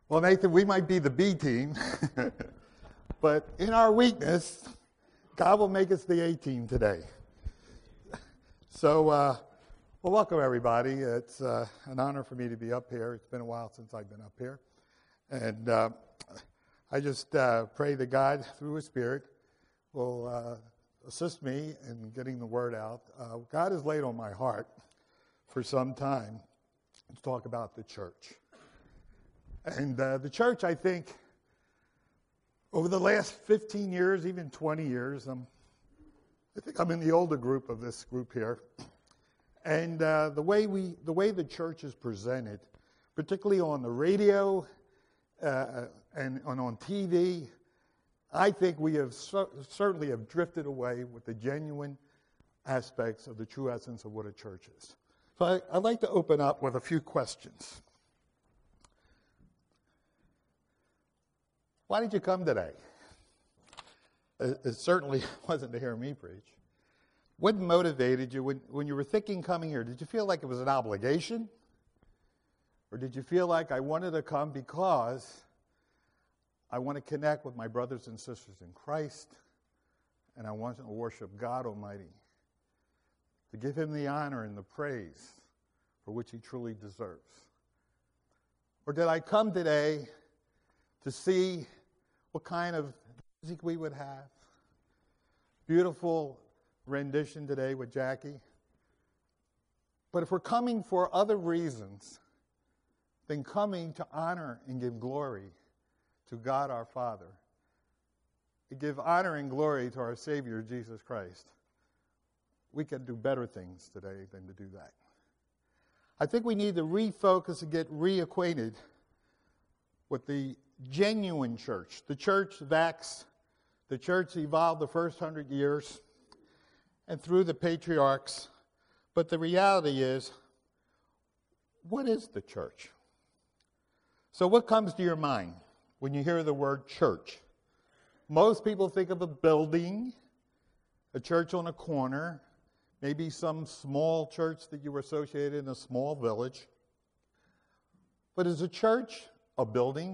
Well, Nathan, we might be the B team, but in our weakness, God will make us the A team today. So, well, welcome everybody. It's an honor for me to be up here. It's been a while since I've been up here. And I just pray that God, through His Spirit, will assist me in getting the word out. God has laid on my heart for some time to talk about the church. And the church, I think, over the last 15 years, even 20 years, I think I'm in the older group of this group here. And the way the church is presented, particularly on the radio and on TV, I think we have certainly have drifted away with the genuine aspects of the true essence of what a church is. So I'd like to open up with a few questions. Why did you come today? It certainly wasn't to hear me preach. What motivated you when you were thinking coming here? Did you feel like it was an obligation? Or did you feel like I wanted to come because I want to connect with my brothers and sisters in Christ and I want to worship God Almighty, to give Him the honor and the praise for which He truly deserves? Or did I come today to see what kind of music we would have? Beautiful rendition today with Jackie. But if we're coming for other reasons than coming to honor and give glory to God our Father, to give honor and glory to our Savior Jesus Christ, we can do better things today than to do that. I think we need to refocus and get reacquainted with the genuine church, the church of Acts, the church evolved the first 100 years and through the patriarchs. But the reality is, what is the church? So what comes to your mind when you hear the word church? Most people think of a building, a church on a corner, maybe some small church that you were associated in a small village. But is a church a building?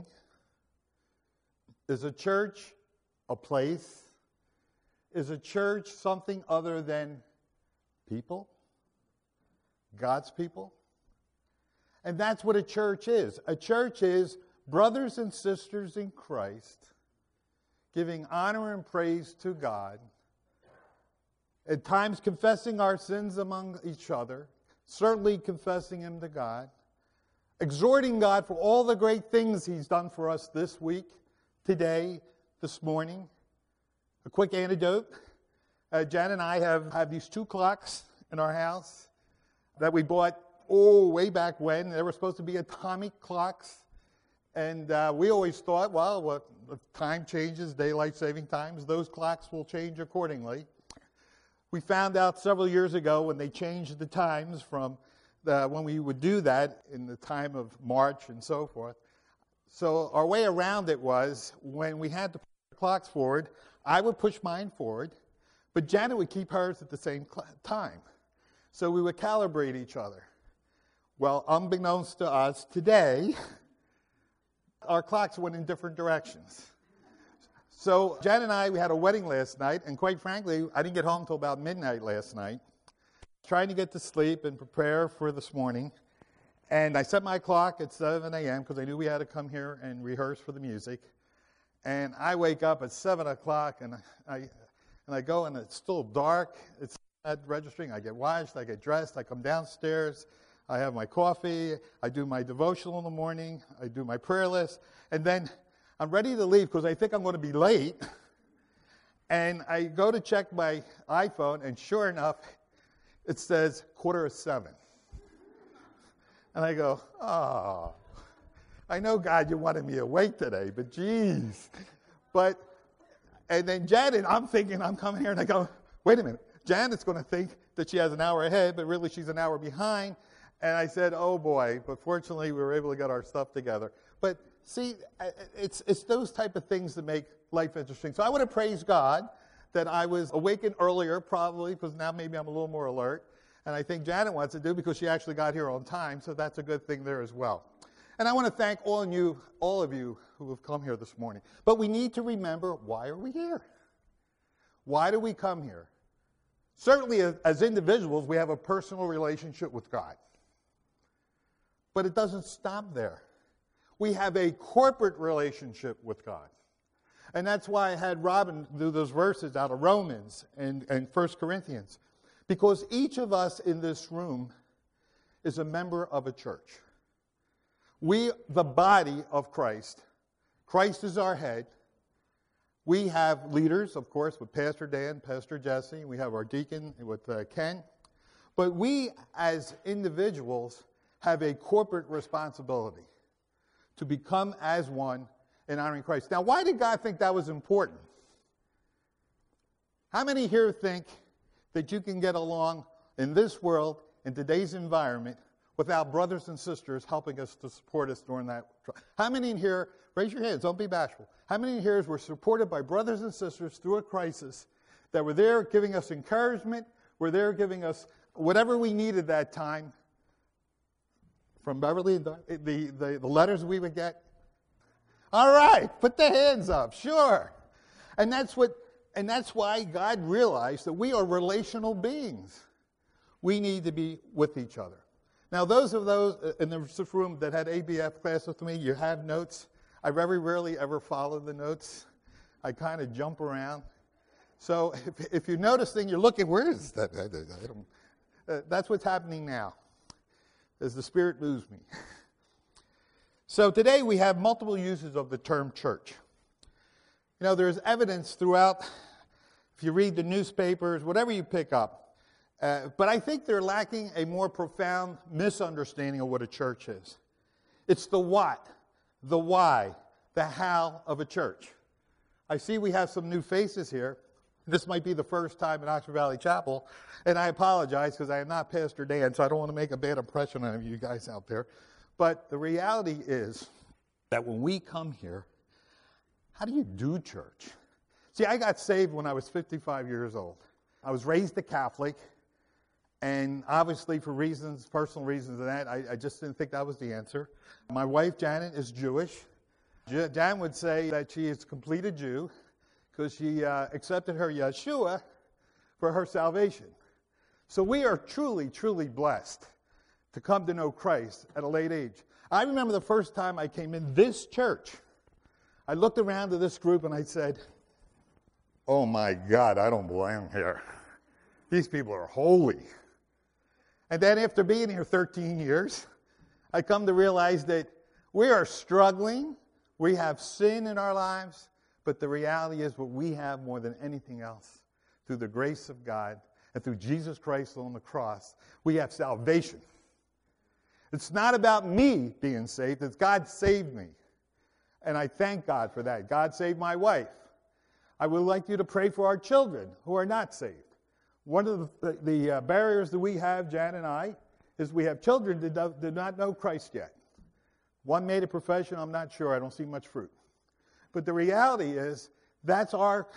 Is a church a place? Is a church something other than people? God's people? And that's what a church is. A church is brothers and sisters in Christ giving honor and praise to God, at times confessing our sins among each other, certainly confessing Him to God, exhorting God for all the great things He's done for us this week, today, this morning. A quick anecdote. Jan and I have these 2 clocks in our house that we bought, way back when. They were supposed to be atomic clocks. And we always thought, well, if time changes, daylight saving times, those clocks will change accordingly. We found out several years ago when they changed the times from when we would do that in the time of March and so forth. So our way around it was, when we had to push the clocks forward, I would push mine forward, but Janet would keep hers at the same time. So we would calibrate each other. Well, unbeknownst to us, today, our clocks went in different directions. So Janet and I, we had a wedding last night, and quite frankly, I didn't get home until about midnight last night, trying to get to sleep and prepare for this morning. And I set my clock at 7 a.m. because I knew we had to come here and rehearse for the music. And I wake up at 7 o'clock, and I go, and it's still dark. It's not registering. I get washed. I get dressed. I come downstairs. I have my coffee. I do my devotional in the morning. I do my prayer list. And then I'm ready to leave because I think I'm going to be late. And I go to check my iPhone, and sure enough, it says 7:15. And I go, I know, God, you wanted me awake today, but geez. And then Janet, I'm thinking, I'm coming here, and I go, wait a minute. Janet's going to think that she has an hour ahead, but really she's an hour behind. And I said, oh boy, but fortunately we were able to get our stuff together. But see, it's those type of things that make life interesting. So I want to praise God that I was awakened earlier, probably, because now maybe I'm a little more alert. And I think Janet wants to do because she actually got here on time, so that's a good thing there as well. And I want to thank all of you who have come here this morning. But we need to remember, why are we here? Why do we come here? Certainly, as individuals, we have a personal relationship with God. But it doesn't stop there. We have a corporate relationship with God. And that's why I had Robin do those verses out of Romans and 1 Corinthians. Because each of us in this room is a member of a church. We, the body of Christ. Christ is our head. We have leaders, of course, with Pastor Dan, Pastor Jesse. We have our deacon with Ken. But we, as individuals, have a corporate responsibility to become as one in honoring Christ. Now, why did God think that was important? How many here think that you can get along in this world, in today's environment, without brothers and sisters helping us to support us during that? How many in here, raise your hands, don't be bashful. How many in here were supported by brothers and sisters through a crisis that were there giving us encouragement, were there giving us whatever we needed that time? From Beverly, the letters we would get? All right, put the hands up, sure. And that's why God realized that we are relational beings. We need to be with each other. Now, those in this room that had ABF class with me, you have notes. I very rarely ever follow the notes. I kind of jump around. So if you notice things, you're looking, where is that? That's what's happening now, as the Spirit moves me. So today we have multiple uses of the term church. You know, there's evidence throughout, if you read the newspapers, whatever you pick up. But I think they're lacking a more profound misunderstanding of what a church is. It's the what, the why, the how of a church. I see we have some new faces here. This might be the first time in Oxford Valley Chapel, and I apologize because I am not Pastor Dan, so I don't want to make a bad impression on you guys out there. But the reality is that when we come here, how do you do church? See, I got saved when I was 55 years old. I was raised a Catholic, and obviously for reasons, personal reasons of that, I just didn't think that was the answer. My wife, Janet, is Jewish. Jan would say that she is complete a Jew because she accepted her Yeshua for her salvation. So we are truly, truly blessed to come to know Christ at a late age. I remember the first time I came in this church. I looked around to this group and I said, oh my God, I don't belong here. These people are holy. And then after being here 13 years, I come to realize that we are struggling. We have sin in our lives. But the reality is what we have more than anything else, through the grace of God and through Jesus Christ on the cross, we have salvation. It's not about me being saved. It's God saved me. And I thank God for that. God saved my wife. I would like you to pray for our children who are not saved. One of the barriers that we have, Jan and I, is we have children that do not know Christ yet. One made a profession, I'm not sure. I don't see much fruit. But the reality is that's our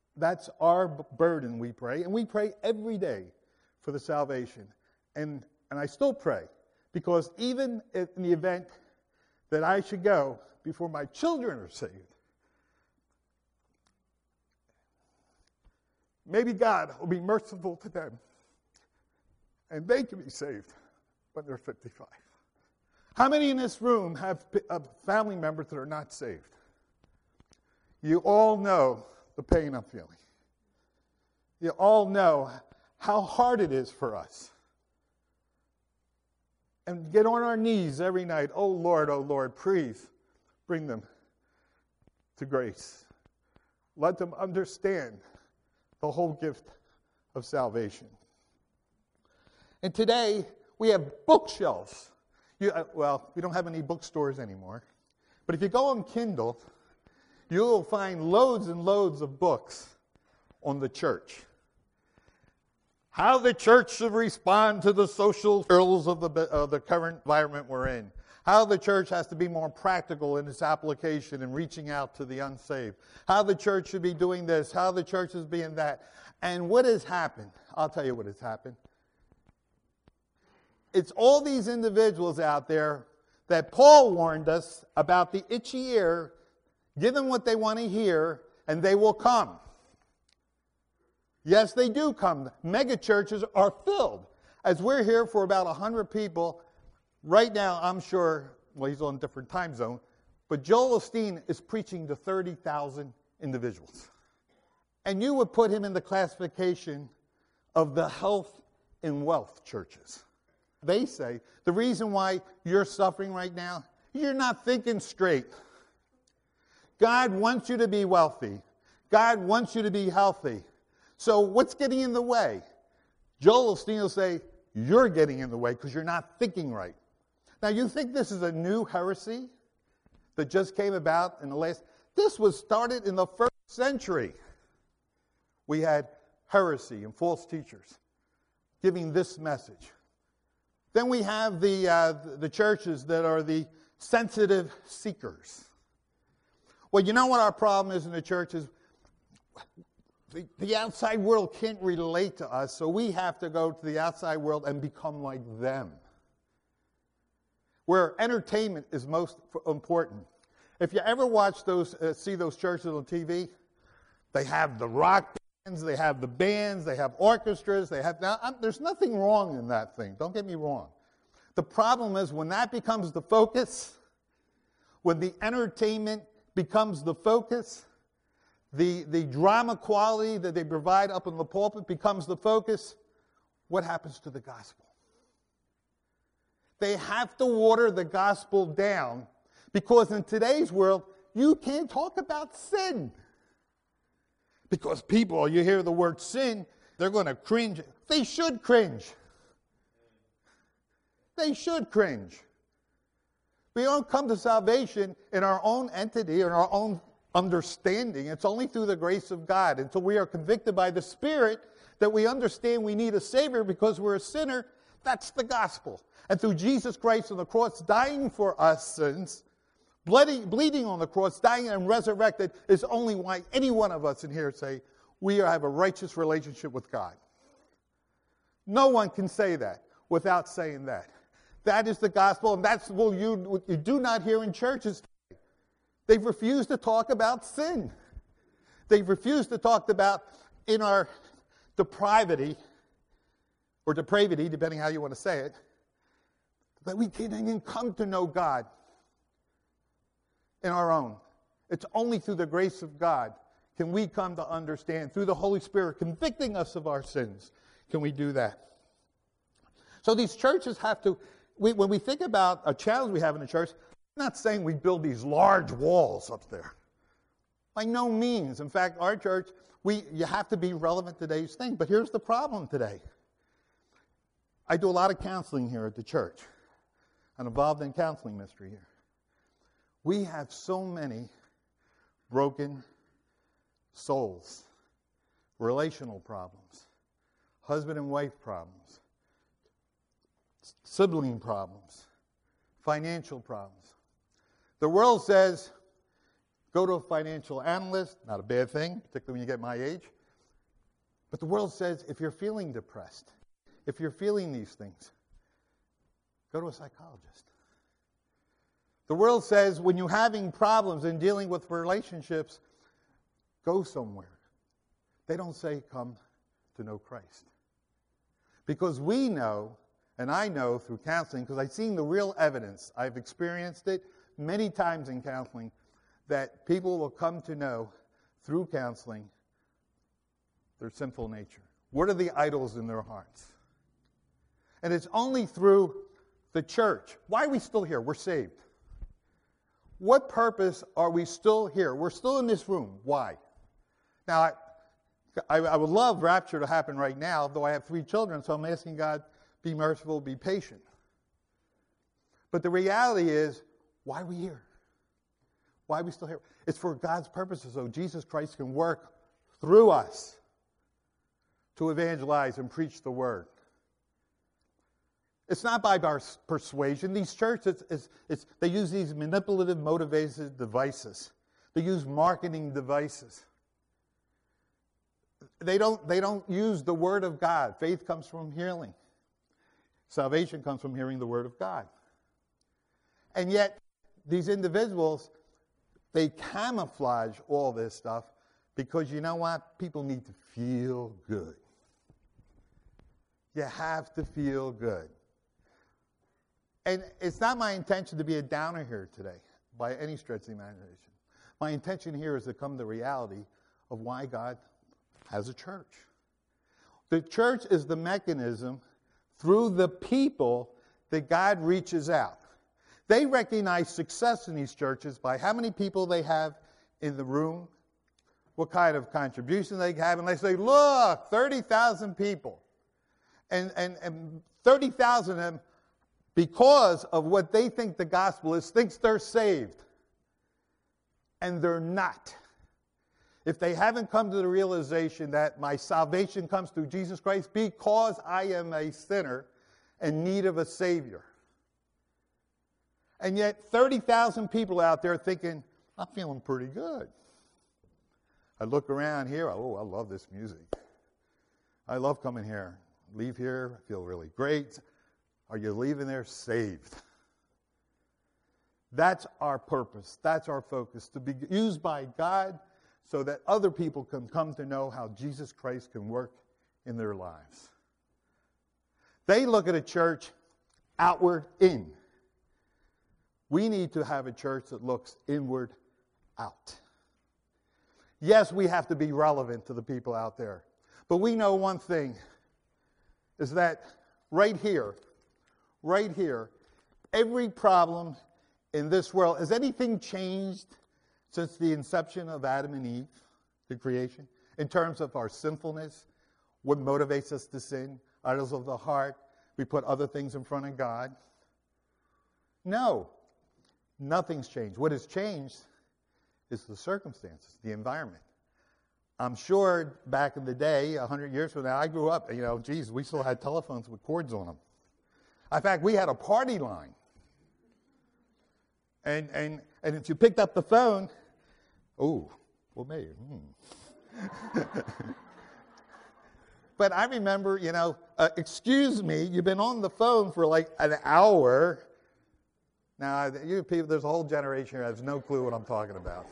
burden, we pray. And we pray every day for the salvation. And I still pray. Because even in the event that I should go before my children are saved, maybe God will be merciful to them and they can be saved when they're 55. How many in this room have family members that are not saved? You all know the pain I'm feeling. You all know how hard it is for us. And get on our knees every night. Oh Lord, please bring them to grace. Let them understand the whole gift of salvation. And today, we have bookshelves. We don't have any bookstores anymore. But if you go on Kindle, you'll find loads and loads of books on the church. How the church should respond to the social ills of the current environment we're in. How the church has to be more practical in its application and reaching out to the unsaved. How the church should be doing this. How the church is being that. And what has happened? I'll tell you what has happened. It's all these individuals out there that Paul warned us about the itchy ear. Give them what they want to hear, and they will come. Yes, they do come. Mega churches are filled. As we're here for about 100 people, right now I'm sure, well, he's on a different time zone, but Joel Osteen is preaching to 30,000 individuals. And you would put him in the classification of the health and wealth churches. They say the reason why you're suffering right now, you're not thinking straight. God wants you to be wealthy. God wants you to be healthy. So what's getting in the way? Joel Osteen will say, you're getting in the way because you're not thinking right. Now, you think this is a new heresy that just came about in the last... This was started in the first century. We had heresy and false teachers giving this message. Then we have the churches that are the sensitive seekers. Well, you know what our problem is in the churches? The outside world can't relate to us, so we have to go to the outside world and become like them. Where entertainment is most important. If you ever watch see those churches on TV, they have the rock bands, they have the bands, they have orchestras, there's nothing wrong in that thing, don't get me wrong. The problem is when that becomes the focus, when the entertainment becomes the focus, the drama quality that they provide up in the pulpit becomes the focus, what happens to the gospel? They have to water the gospel down because in today's world, you can't talk about sin. Because people, you hear the word sin, they're going to cringe. They should cringe. They should cringe. We don't come to salvation in our own entity, in our own understanding. It's only through the grace of God. Until we are convicted by the Spirit that we understand we need a Savior because we're a sinner, that's the gospel. And through Jesus Christ on the cross dying for us sins, bleeding on the cross, dying and resurrected, is only why any one of us in here say we have a righteous relationship with God. No one can say that without saying that. That is the gospel, and that's what you do not hear in churches today. They've refused to talk about sin. They've refused to talk about in our depravity, or depravity, depending how you want to say it, that we can't even come to know God in our own. It's only through the grace of God can we come to understand, through the Holy Spirit convicting us of our sins, can we do that. So these churches have to, when we think about a challenge we have in the church, I'm not saying we build these large walls up there. By no means. In fact, our church, you have to be relevant to today's thing. But here's the problem today. I do a lot of counseling here at the church. I'm involved in counseling ministry here. We have so many broken souls, relational problems, husband and wife problems, sibling problems, financial problems. The world says, go to a financial analyst, not a bad thing, particularly when you get my age. But the world says, if you're feeling depressed, if you're feeling these things, go to a psychologist. The world says, when you're having problems in dealing with relationships, go somewhere. They don't say, come to know Christ. Because we know, and I know through counseling, because I've seen the real evidence, I've experienced it many times in counseling, that people will come to know through counseling their sinful nature. What are the idols in their hearts? And it's only through the church. Why are we still here? We're saved. What purpose are we still here? We're still in this room. Why? Now, I would love rapture to happen right now, though I have 3 children, so I'm asking God, be merciful, be patient. But the reality is, why are we here? Why are we still here? It's for God's purposes, so Jesus Christ can work through us to evangelize and preach the word. It's not by our persuasion. These churches, they use these manipulative, motivated devices. They use marketing devices. They don't use the word of God. Faith comes from hearing. Salvation comes from hearing the word of God. And yet, these individuals, they camouflage all this stuff because you know what? People need to feel good. You have to feel good. And it's not my intention to be a downer here today by any stretch of the imagination. My intention here is to come to reality of why God has a church. The church is the mechanism through the people that God reaches out. They recognize success in these churches by how many people they have in the room, what kind of contribution they have, and they say, look, 30,000 people. And 30,000 of them, because of what they think the gospel is, thinks they're saved. And they're not. If they haven't come to the realization that my salvation comes through Jesus Christ because I am a sinner in need of a Savior. And yet 30,000 people out there thinking, I'm feeling pretty good. I look around here, oh, I love this music. I love coming here. Leave here, I feel really great. Are you leaving there saved? That's our purpose. That's our focus, to be used by God so that other people can come to know how Jesus Christ can work in their lives. They look at a church outward in. We need to have a church that looks inward out. Yes, we have to be relevant to the people out there. But we know one thing, is that right here, every problem in this world, has anything changed since the inception of Adam and Eve, the creation, in terms of our sinfulness, what motivates us to sin, idols of the heart, we put other things in front of God? No, nothing's changed. What has changed is the circumstances, the environment. I'm sure back in the day, 100 years from now, I grew up, we still had telephones with cords on them. In fact, we had a party line. And if you picked up the phone, maybe. But I remember, excuse me, you've been on the phone for like an hour. Now, you people, there's a whole generation here that has no clue what I'm talking about.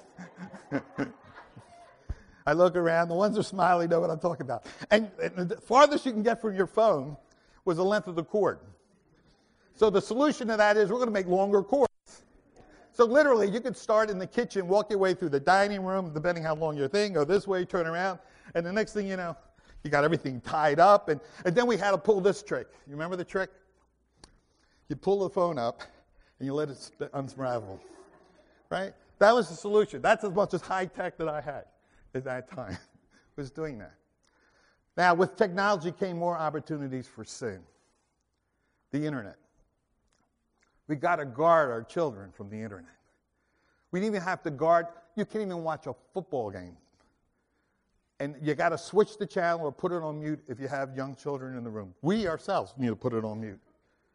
I look around, the ones that are smiling know what I'm talking about. And the farthest you can get from your phone was the length of the cord. So the solution to that is we're going to make longer cords. So literally, you could start in the kitchen, walk your way through the dining room, depending how long your thing, go this way, turn around, and the next thing you know, you got everything tied up. And then we had to pull this trick. You remember the trick? You pull the phone up, and you let it unravel. Right? That was the solution. That's as much as high tech that I had at that time, was doing that. Now, with technology came more opportunities for sin. The internet. We got to guard our children from the internet. We didn't even have to guard, you can't even watch a football game. And you got to switch the channel or put it on mute if you have young children in the room. We ourselves need to put it on mute.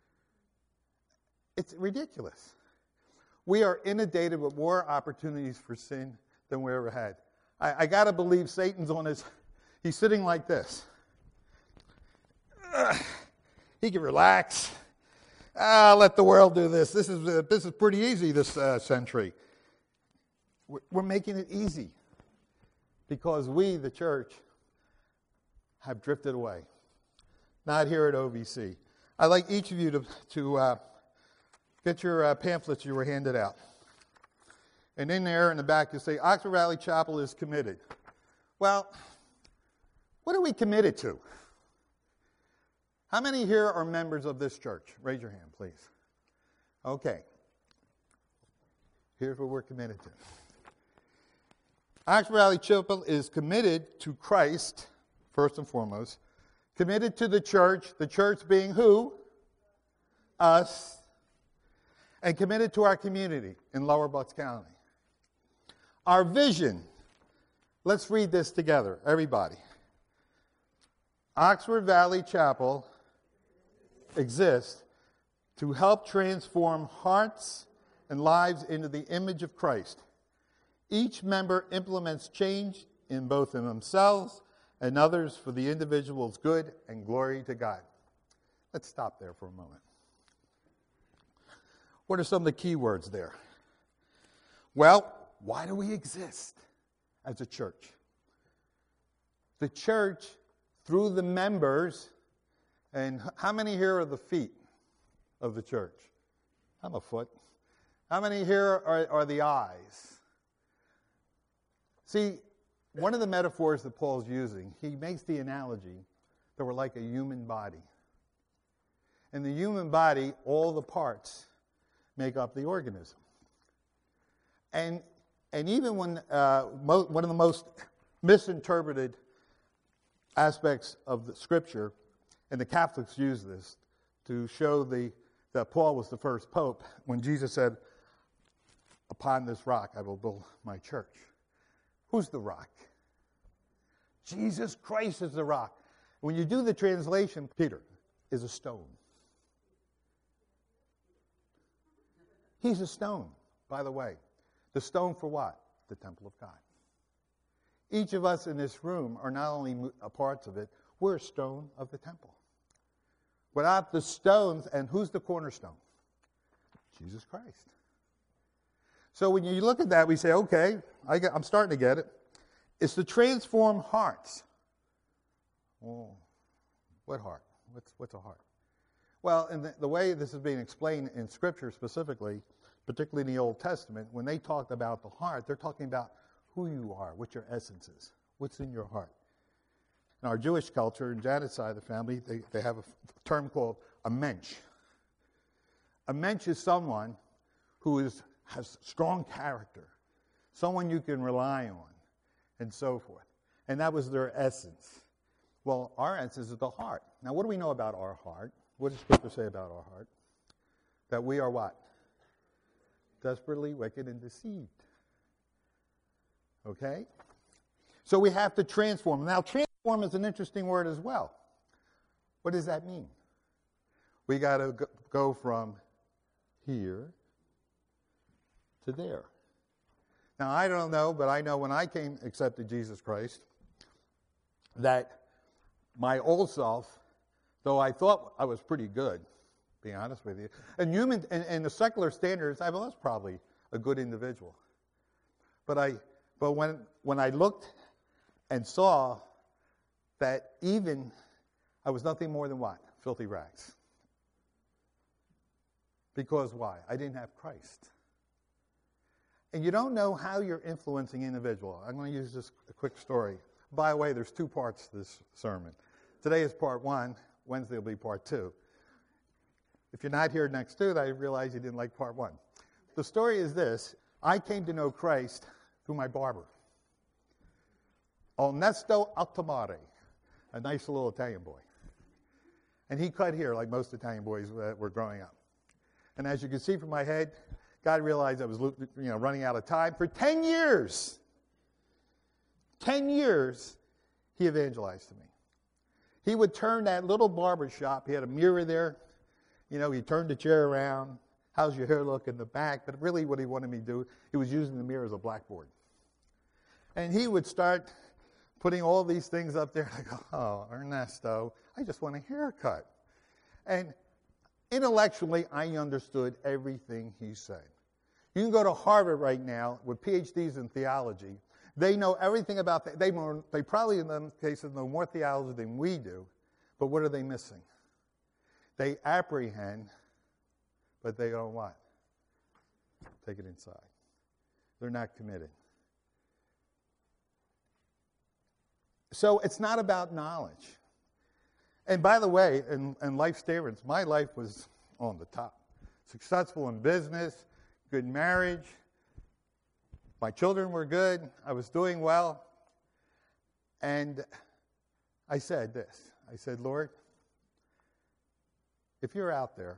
It's ridiculous. We are inundated with more opportunities for sin than we ever had. I got to believe Satan's he's sitting like this. He can relax. Let the world do this. This is pretty easy this century. We're making it easy because we, the church, have drifted away. Not here at OVC. I'd like each of you to get your pamphlets you were handed out. And in there, in the back, you say, Oxford Valley Chapel is committed. Well, what are we committed to? How many here are members of this church? Raise your hand, please. Okay. Here's what we're committed to. Oxford Valley Chapel is committed to Christ, first and foremost. Committed to the church being who? Us. And committed to our community in Lower Bucks County. Our vision, let's read this together, everybody. Oxford Valley Chapel exists to help transform hearts and lives into the image of Christ. Each member implements change in both themselves and others for the individual's good and glory to God. Let's stop there for a moment. What are some of the key words there? Well, why do we exist as a church? The church, through the members, and how many here are the feet of the church? I'm a foot. How many here are the eyes? See, one of the metaphors that Paul's using, he makes the analogy that we're like a human body. In the human body, all the parts make up the organism. And even when one of the most misinterpreted aspects of the Scripture, and the Catholics use this to show that Paul was the first pope, when Jesus said, "Upon this rock I will build my church." Who's the rock? Jesus Christ is the rock. When you do the translation, Peter is a stone. He's a stone, by the way. The stone for what? The temple of God. Each of us in this room are not only parts of it, we're a stone of the temple. Without the stones, and who's the cornerstone? Jesus Christ. So when you look at that, we say, okay, I'm starting to get it. It's to transform hearts. Oh, what heart? What's a heart? Well, in the way this is being explained in Scripture specifically, particularly in the Old Testament, when they talked about the heart, they're talking about who you are, what your essence is, what's in your heart. In our Jewish culture, in Janet's side of the family, they have a term called a mensch. A mensch is someone who has strong character, someone you can rely on, and so forth. And that was their essence. Well, our essence is the heart. Now, what do we know about our heart? What does Scripture say about our heart? That we are what? Desperately wicked and deceived. Okay? So we have to transform. Now, transform is an interesting word as well. What does that mean? We got to go from here to there. Now, I don't know, but I know when I accepted Jesus Christ, that my old self, though I thought I was pretty good, to be honest with you, and the secular standards, I was probably a good individual. But when I looked and saw that even I was nothing more than what? Filthy rags. Because why? I didn't have Christ. And you don't know how you're influencing an individual. I'm going to use this a quick story. By the way, there's two parts to this sermon. Today is part 1. Wednesday will be part 2. If you're not here next to it, I realize you didn't like part 1. The story is this. I came to know Christ through my barber, Ernesto Altamare, a nice little Italian boy. And he cut hair like most Italian boys that were growing up. And as you can see from my head, God realized I was running out of time. For 10 years, 10 years, he evangelized to me. He would turn that little barber shop. He had a mirror there. He turned the chair around. How's your hair look in the back? But really what he wanted me to do, he was using the mirror as a blackboard. And he would start putting all these things up there. I go, oh, Ernesto, I just want a haircut. And intellectually, I understood everything he said. You can go to Harvard right now with PhDs in theology. They know everything about that. They probably, in some cases, know more theology than we do. But what are they missing? They apprehend, but they don't what? Take it inside. They're not committed. So it's not about knowledge. And by the way, in life standards, my life was on the top. Successful in business, good marriage. My children were good. I was doing well. And I said this. I said, Lord, if you're out there,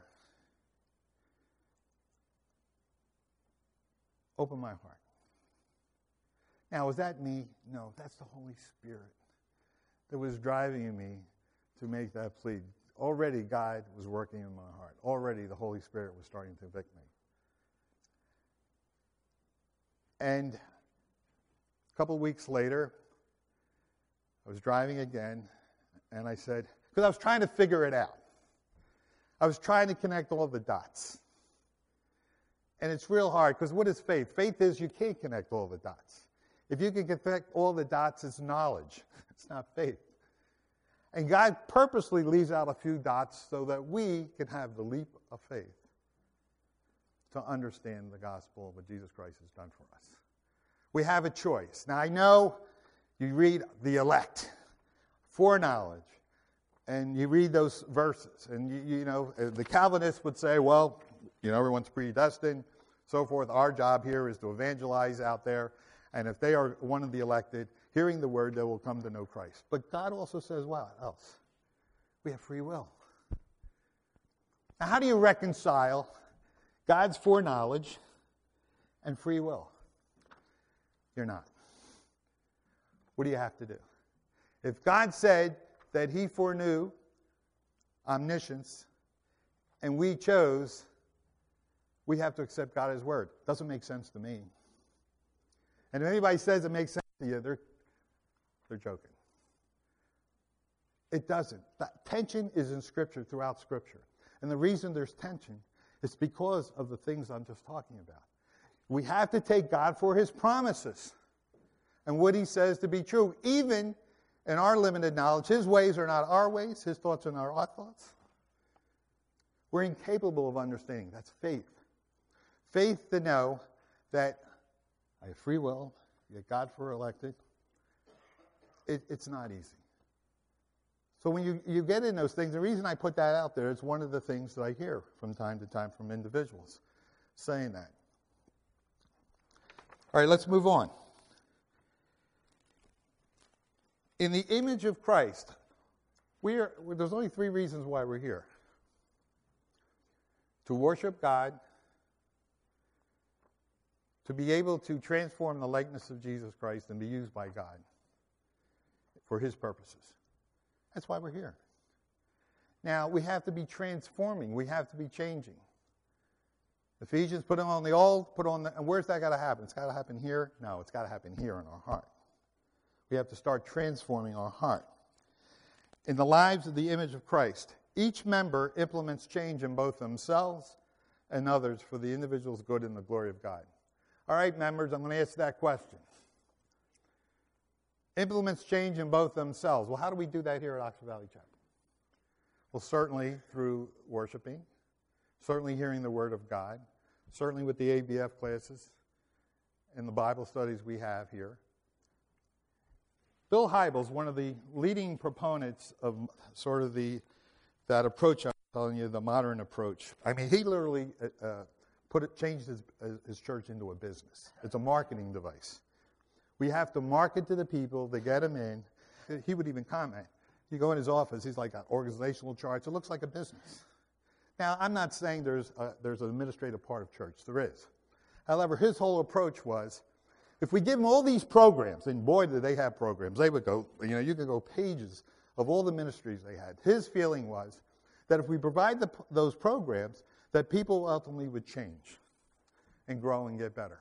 open my heart. Now, was that me? No, that's the Holy Spirit that was driving me to make that plea. Already God was working in my heart. Already the Holy Spirit was starting to convict me. And a couple of weeks later, I was driving again, and I said, because I was trying to figure it out. I was trying to connect all the dots. And it's real hard, because what is faith? Faith is you can't connect all the dots. If you can connect all the dots, it's knowledge. It's not faith. And God purposely leaves out a few dots so that we can have the leap of faith to understand the gospel of what Jesus Christ has done for us. We have a choice. Now, I know you read the elect, foreknowledge, and you read those verses, and you know, the Calvinists would say, well, you know, everyone's predestined, so forth. Our job here is to evangelize out there, and if they are one of the elected, hearing the word, they will come to know Christ. But God also says, what else? We have free will. Now, how do you reconcile God's foreknowledge and free will? You're not. What do you have to do? If God said that he foreknew omniscience and we chose, we have to accept God as word. Doesn't make sense to me. And if anybody says it makes sense to you, they're joking. It doesn't. That tension is in Scripture, throughout Scripture. And the reason there's tension is because of the things I'm just talking about. We have to take God for his promises and what he says to be true. Even in our limited knowledge, his ways are not our ways, his thoughts are not our thoughts. We're incapable of understanding. That's faith. Faith to know that I have free will, get God for elected. It's not easy. So when you get in those things, the reason I put that out there is one of the things that I hear from time to time from individuals saying that. All right, let's move on. In the image of Christ, there's only three reasons why we're here. To worship God, to be able to transform the likeness of Jesus Christ and be used by God for his purposes. That's why we're here. Now, we have to be transforming. We have to be changing. Ephesians, put on the old, and where's that got to happen? It's got to happen here? No, it's got to happen here in our heart. We have to start transforming our heart. In the lives of the image of Christ, each member implements change in both themselves and others for the individual's good and the glory of God. All right, members, I'm going to ask that question. Implements change in both themselves. Well, how do we do that here at Oxford Valley Chapel? Well, certainly through worshiping, certainly hearing the Word of God, certainly with the ABF classes and the Bible studies we have here. Bill Hybels, one of the leading proponents of sort of that approach I'm telling you, the modern approach. I mean, he literally changed his church into a business. It's a marketing device. We have to market to the people to get them in. He would even comment. You go in his office, he's like got organizational charts. It looks like a business. Now, I'm not saying there's an administrative part of church. There is. However, his whole approach was, if we give them all these programs, and boy, did they have programs. They would go, you could go pages of all the ministries they had. His feeling was that if we provide those programs, that people ultimately would change and grow and get better.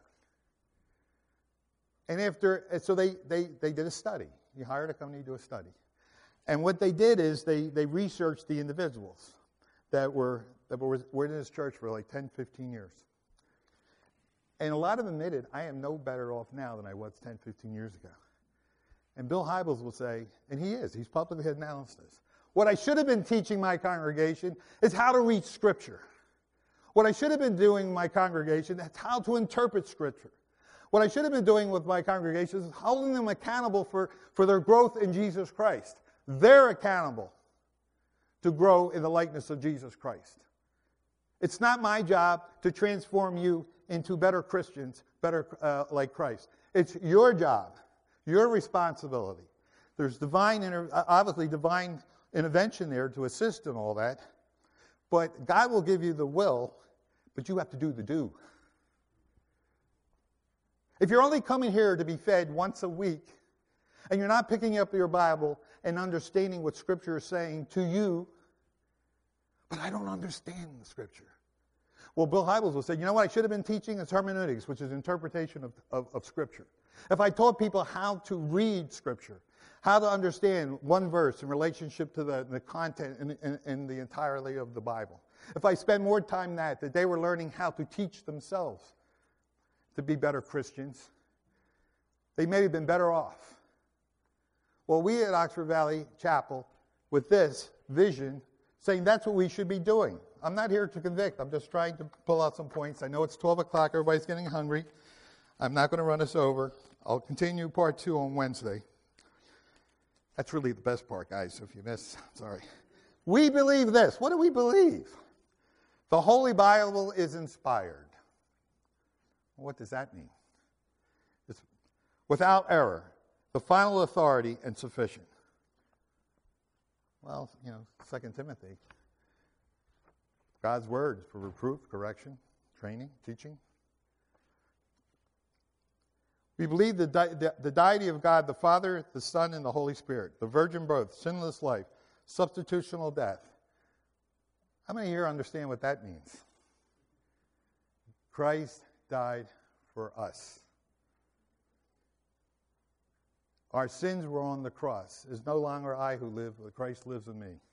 And so they did a study. He hired a company to do a study. And what they did is they researched the individuals that were in his church for like 10, 15 years. And a lot of them admitted, I am no better off now than I was 10, 15 years ago. And Bill Hybels will say, and he's publicly announced this, what I should have been teaching my congregation is how to read Scripture. What I should have been doing in my congregation is how to interpret Scripture. What I should have been doing with my congregation is holding them accountable for their growth in Jesus Christ. They're accountable to grow in the likeness of Jesus Christ. It's not my job to transform you into better Christians, better like Christ. It's your job, your responsibility. There's obviously divine intervention there to assist in all that. But God will give you the will, but you have to do the do. If you're only coming here to be fed once a week, and you're not picking up your Bible and understanding what Scripture is saying to you, but I don't understand the Scripture. Well, Bill Hybels will say, you know what I should have been teaching? Is hermeneutics, which is interpretation of Scripture. If I taught people how to read Scripture, how to understand one verse in relationship to the content in the entirety of the Bible. if I spend more time in that they were learning how to teach themselves to be better Christians, they may have been better off. Well, we at Oxford Valley Chapel, with this vision, saying that's what we should be doing. I'm not here to convict. I'm just trying to pull out some points. I know it's 12 o'clock. Everybody's getting hungry. I'm not going to run us over. I'll continue part 2 on Wednesday. That's really the best part, guys. So if you missed, sorry. We believe this. What do we believe? The Holy Bible is inspired. What does that mean? It's without error, the final authority, and sufficient. Well, 2 Timothy. God's words for reproof, correction, training, teaching. We believe the deity of God, the Father, the Son, and the Holy Spirit, the virgin birth, sinless life, substitutional death. How many here understand what that means? Christ died for us. Our sins were on the cross. It's no longer I who live, but Christ lives in me.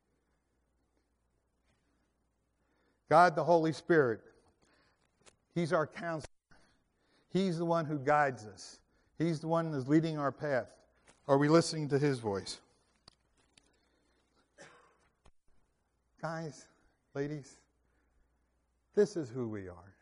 God, the Holy Spirit, He's our counselor. He's the one who guides us. He's the one that's leading our path. Are we listening to His voice? Guys, ladies, this is who we are.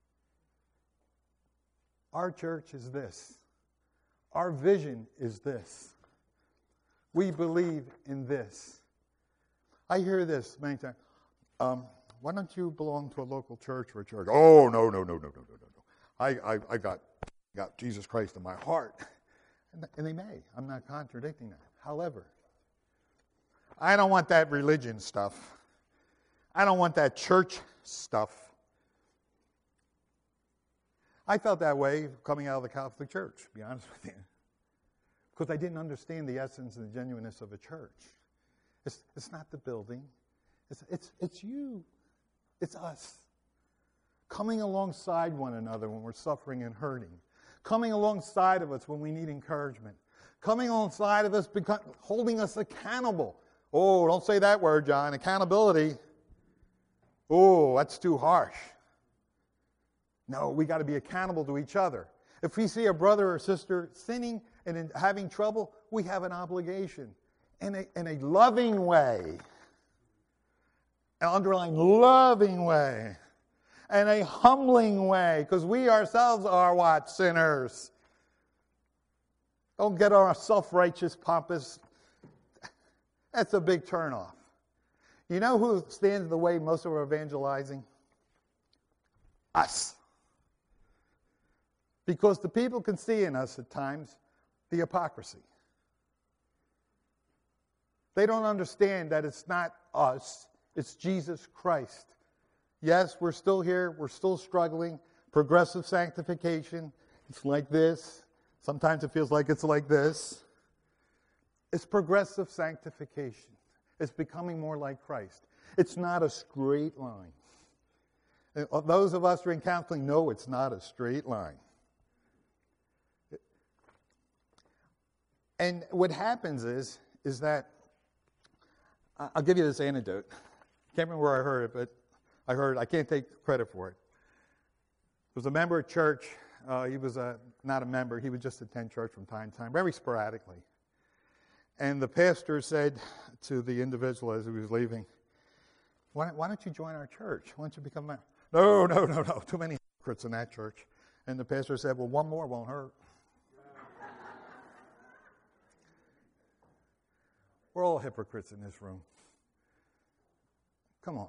Our church is this. Our vision is this. We believe in this. I hear this many times. Why don't you belong to a local church or a church? Oh, no. I got Jesus Christ in my heart. And they may. I'm not contradicting that. However, I don't want that religion stuff. I don't want that church stuff. I felt that way coming out of the Catholic Church, to be honest with you. Because I didn't understand the essence and the genuineness of a church. It's not the building. It's you. It's us. Coming alongside one another when we're suffering and hurting. Coming alongside of us when we need encouragement. Coming alongside of us, holding us accountable. Oh, don't say that word, John. Accountability. Oh, that's too harsh. No, we got to be accountable to each other. If we see a brother or sister sinning and having trouble, we have an obligation in a loving way. An underlying loving way. And a humbling way. Because we ourselves are what? Sinners. Don't get our self-righteous, pompous. That's a big turnoff. You know who stands in the way most of our evangelizing? Us. Because the people can see in us at times the hypocrisy. They don't understand that it's not us, it's Jesus Christ. Yes, we're still here, we're still struggling. Progressive sanctification, it's like this. Sometimes it feels like it's like this. It's progressive sanctification. It's becoming more like Christ. It's not a straight line. And those of us who are in counseling know it's not a straight line. And what happens is that, I'll give you this anecdote. Can't remember where I heard it, but I can't take credit for it. There was a member of church. He was not a member. He would just attend church from time to time, very sporadically. And the pastor said to the individual as he was leaving, why don't you join our church? Why don't you become a member? No. Too many hypocrites in that church. And the pastor said, well, one more won't hurt. We're all hypocrites in this room. Come on.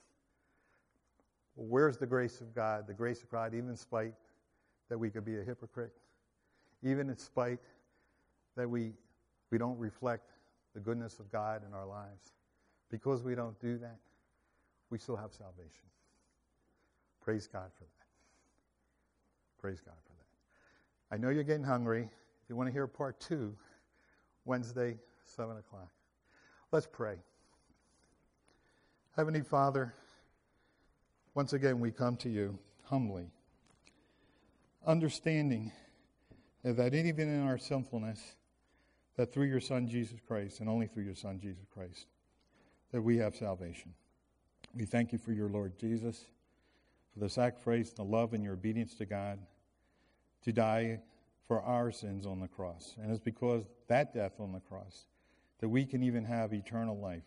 Well, where's the grace of God? The grace of God, even in spite that we could be a hypocrite, even in spite that we don't reflect the goodness of God in our lives. Because we don't do that, we still have salvation. Praise God for that. Praise God for that. I know you're getting hungry. If you want to hear part 2, Wednesday, 7 o'clock. Let's pray. Heavenly Father, once again we come to you humbly, understanding that even in our sinfulness, that through your Son Jesus Christ, and only through your Son Jesus Christ, that we have salvation. We thank you for your Lord Jesus, for the sacrifice, the love, and your obedience to God to die for our sins on the cross. And it's because that death on the cross that we can even have eternal life.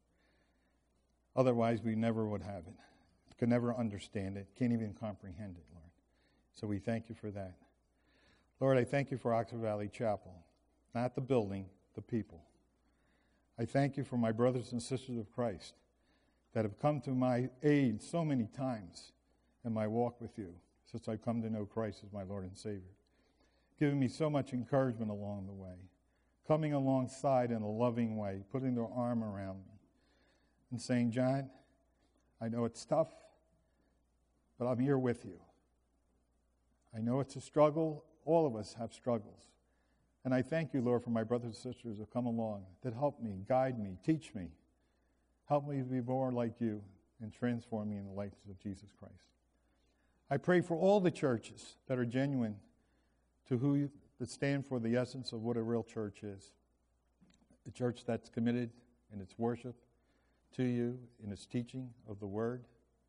Otherwise, we never would have it. Could never understand it. Can't even comprehend it, Lord. So we thank you for that. Lord, I thank you for Oxford Valley Chapel. Not the building, the people. I thank you for my brothers and sisters of Christ that have come to my aid so many times in my walk with you since I've come to know Christ as my Lord and Savior. Giving me so much encouragement along the way. Coming alongside in a loving way, putting their arm around me and saying, John, I know it's tough, but I'm here with you. I know it's a struggle. All of us have struggles. And I thank you, Lord, for my brothers and sisters who come along that help me, guide me, teach me. Help me to be more like you and transform me in the likeness of Jesus Christ. I pray for all the churches that are genuine that stand for the essence of what a real church is. A church that's committed in its worship to you, in its teaching of the Word,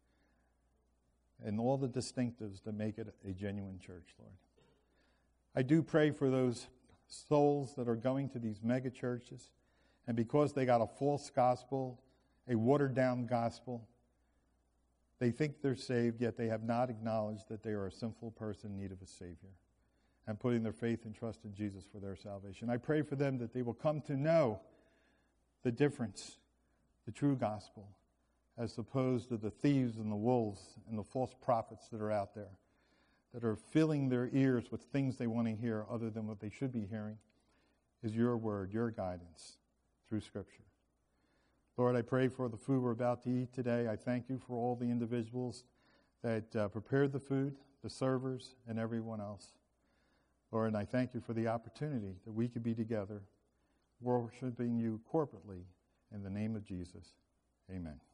and all the distinctives that make it a genuine church, Lord. I do pray for those souls that are going to these mega churches, and because they got a false gospel, a watered-down gospel, they think they're saved, yet they have not acknowledged that they are a sinful person in need of a Savior, and putting their faith and trust in Jesus for their salvation. I pray for them that they will come to know the difference, the true gospel, as opposed to the thieves and the wolves and the false prophets that are out there, that are filling their ears with things they want to hear other than what they should be hearing, is your word, your guidance through Scripture. Lord, I pray for the food we're about to eat today. I thank you for all the individuals that prepared the food, the servers, and everyone else. Lord, and I thank you for the opportunity that we could be together, worshiping you corporately in the name of Jesus. Amen.